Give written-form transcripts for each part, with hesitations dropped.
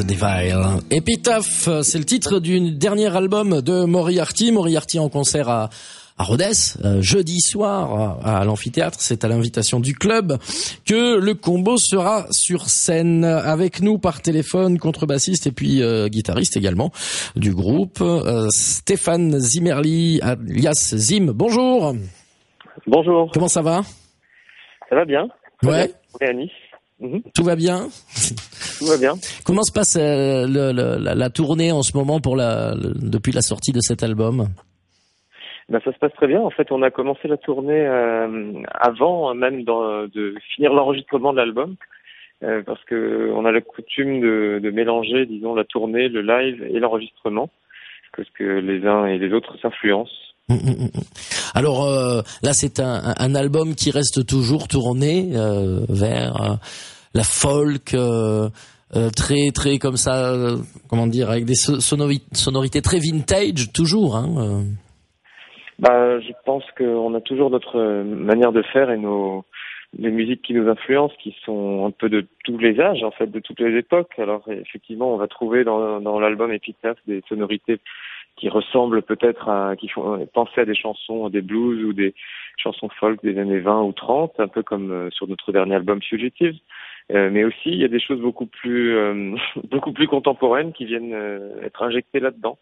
Devil. Epitaph, c'est le titre du dernier album de Moriarty. Moriarty en concert à Rodez, jeudi soir à l'amphithéâtre. C'est à l'invitation du club que le combo sera sur scène. Avec nous par téléphone, contrebassiste et puis guitariste également du groupe, Stéphane Zimmerli, alias Zim. Bonjour. Bonjour. Comment ça va? Ça va bien. Ouais. On est à Nice. Tout va bien? Tout va bien. Comment se passe la tournée en ce moment depuis la sortie de cet album? Ben, ça se passe très bien. En fait, on a commencé la tournée avant même de finir l'enregistrement de l'album, parce que on a la coutume de mélanger, disons, la tournée, le live et l'enregistrement, parce que les uns et les autres s'influencent. Alors là, c'est un album qui reste toujours tourné vers la folk, très très comme ça, comment dire, avec des sonorités très vintage, toujours. Je pense qu'on a toujours notre manière de faire et les musiques qui nous influencent, qui sont un peu de tous les âges, en fait, de toutes les époques. Alors effectivement, on va trouver dans l'album Epitaph des sonorités qui ressemblent peut-être qui font penser à des chansons, des blues ou des chansons folk des années 20 ou 30, un peu comme sur notre dernier album Fugitive. Mais aussi, il y a des choses beaucoup plus contemporaines qui viennent être injectées là-dedans.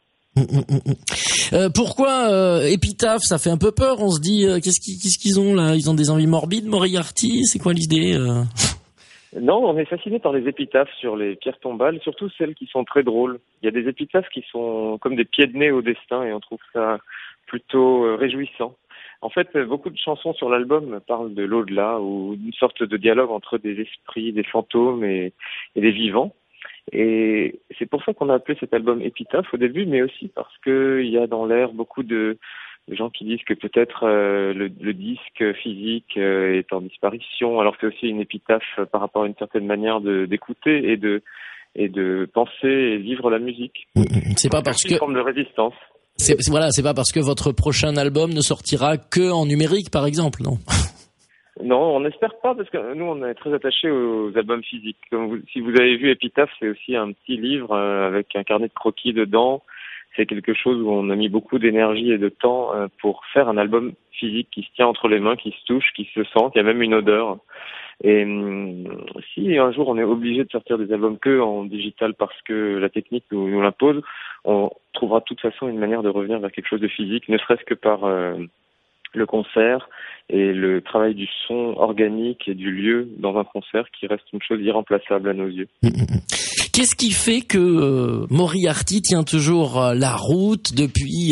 Pourquoi Epitaph? Ça fait un peu peur. On se dit qu'est-ce qu'ils ont là? Ils ont des envies morbides, Moriarty? C'est quoi l'idée? Non, on est fasciné par les épitaphes sur les pierres tombales, surtout celles qui sont très drôles. Il y a des épitaphes qui sont comme des pieds de nez au destin et on trouve ça plutôt réjouissant. En fait, beaucoup de chansons sur l'album parlent de l'au-delà ou d'une sorte de dialogue entre des esprits, des fantômes et des vivants. Et c'est pour ça qu'on a appelé cet album Epitaph au début, mais aussi parce que il y a dans l'air beaucoup de gens qui disent que peut-être le disque physique est en disparition. Alors c'est aussi une épitaphe par rapport à une certaine manière d'écouter et de penser et vivre la musique. C'est pas parce que une forme de résistance. C'est pas parce que votre prochain album ne sortira que en numérique, par exemple, non? Non, on n'espère pas, parce que nous, on est très attachés aux albums physiques. Si vous avez vu Epitaph, c'est aussi un petit livre avec un carnet de croquis dedans. C'est quelque chose où on a mis beaucoup d'énergie et de temps pour faire un album physique qui se tient entre les mains, qui se touche, qui se sent, qui a même une odeur. Et si un jour on est obligé de sortir des albums que en digital parce que la technique nous l'impose, on trouvera de toute façon une manière de revenir vers quelque chose de physique, ne serait-ce que par le concert et le travail du son organique et du lieu dans un concert qui reste une chose irremplaçable à nos yeux. Qu'est-ce qui fait que Moriarty tient toujours la route depuis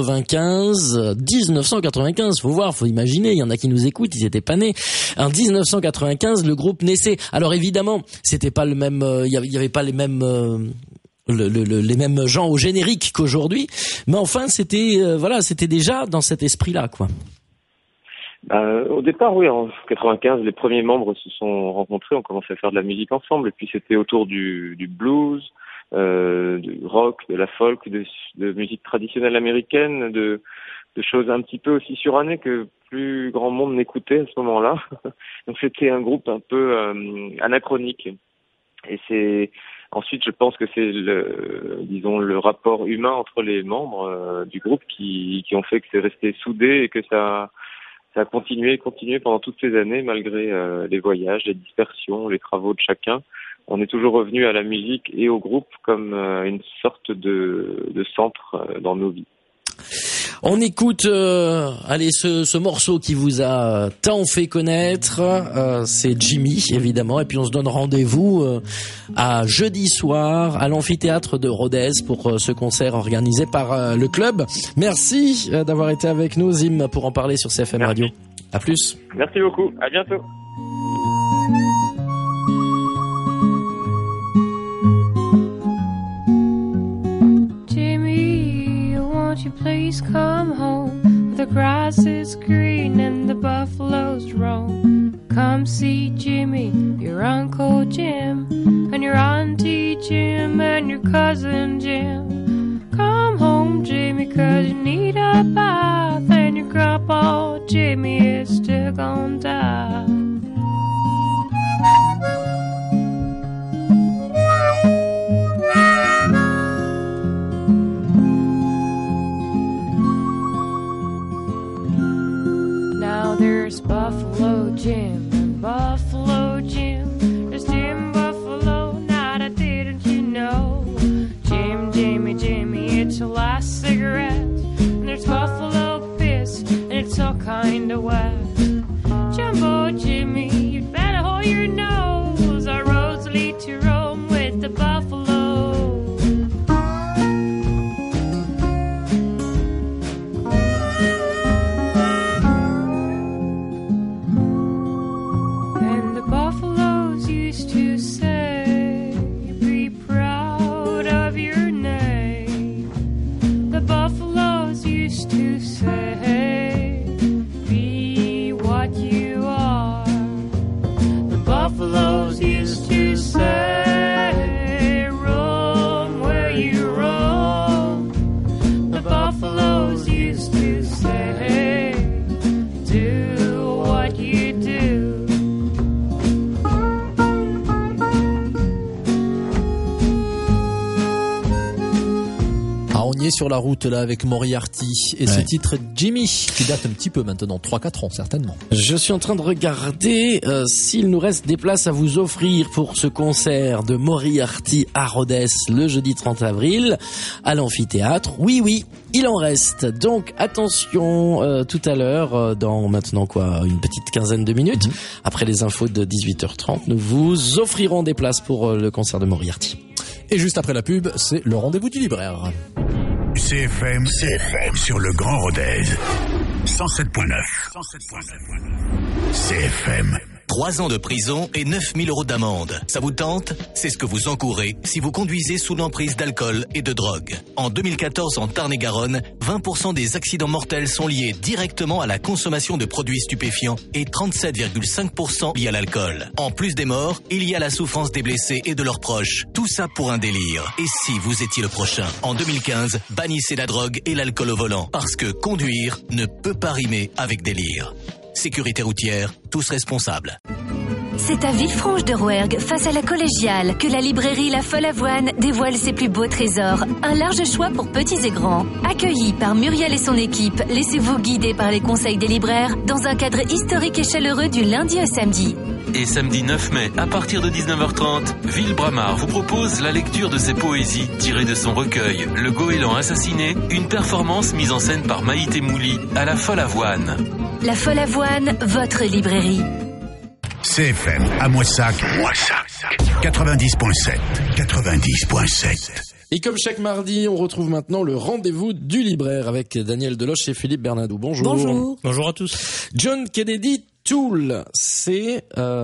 1995, faut imaginer, il y en a qui nous écoutent, ils étaient pas nés. En 1995, le groupe naissait. Alors évidemment, c'était pas le même, il y avait pas les mêmes les mêmes gens au générique qu'aujourd'hui, mais enfin c'était déjà dans cet esprit-là, quoi. Au départ, oui, en 95, les premiers membres se sont rencontrés, ont commencé à faire de la musique ensemble, et puis c'était autour du blues, du rock, de la folk, de musique traditionnelle américaine, de choses un petit peu aussi surannées que plus grand monde n'écoutait à ce moment-là. Donc c'était un groupe un peu anachronique. Et ensuite, je pense que c'est le rapport humain entre les membres du groupe qui ont fait que c'est resté soudé et que ça a continué pendant toutes ces années, malgré les voyages, les dispersions, les travaux de chacun. On est toujours revenu à la musique et au groupe comme une sorte de centre dans nos vies. On écoute ce morceau qui vous a tant fait connaître, c'est Jimmy évidemment, et puis on se donne rendez-vous à jeudi soir à l'amphithéâtre de Rodez pour ce concert organisé par le club. Merci d'avoir été avec nous, Zim, pour en parler sur CFM Radio. À plus. Merci beaucoup, à bientôt. You please come home. The grass is green and the buffaloes roam. Come see Jimmy, your Uncle Jim, and your Auntie Jim, and your cousin Jim. Come home, Jimmy, 'cause you need a bath, and your grandpa Jimmy is still gonna die. Buffalo Jim and Buffalo Jim. There's Jim Buffalo, now that didn't you know? Jim, Jimmy, Jimmy, it's your last cigarette. And there's Buffalo piss, and it's all kinda wet. Jumbo Jimmy, you'd better hold your nose. Our roads lead to Rome with the buffalo. And the buffaloes used to say, be proud of your name. The buffaloes used to say, be what you are. The buffaloes used to say, roam where you roam. The buffaloes used to say, do what you do. Ah, on y est sur la route là avec Moriarty et ce titre Jimmy qui date un petit peu maintenant, 3-4 ans certainement. Je suis en train de regarder s'il nous reste des places à vous offrir pour ce concert de Moriarty à Rhodes le jeudi 30 avril à l'amphithéâtre. Oui, il en reste. Donc attention, tout à l'heure, dans maintenant une petite quinzaine de minutes, après les infos de 18h30, nous vous offrirons des places pour le concert de Moriarty. Et juste après la pub, c'est le rendez-vous du libraire. CFM sur le Grand Rodez. 107.9. CFM. 3 ans de prison et 9 000 € d'amende. Ça vous tente? C'est ce que vous encourez si vous conduisez sous l'emprise d'alcool et de drogue. En 2014, en Tarn-et-Garonne, 20% des accidents mortels sont liés directement à la consommation de produits stupéfiants et 37,5% liés à l'alcool. En plus des morts, il y a la souffrance des blessés et de leurs proches. Tout ça pour un délire. Et si vous étiez le prochain? En 2015, bannissez la drogue et l'alcool au volant. Parce que conduire ne peut pas rimer avec délire. Sécurité routière, tous responsables. C'est à Villefranche-de-Rouergue, face à la collégiale, que la librairie La Folle Avoine dévoile ses plus beaux trésors. Un large choix pour petits et grands. Accueilli par Muriel et son équipe, laissez-vous guider par les conseils des libraires dans un cadre historique et chaleureux du lundi au samedi. Et samedi 9 mai, à partir de 19h30, Ville Bramard vous propose la lecture de ses poésies tirées de son recueil Le Goéland assassiné, une performance mise en scène par Maïté Mouli à La Folle Avoine. La Folle Avoine, votre librairie. CFM à Moissac. 90.7. Et comme chaque mardi, on retrouve maintenant le rendez-vous du libraire avec Daniel Deloche et Philippe Bernadou. Bonjour. Bonjour à tous. John Kennedy Toole, c'est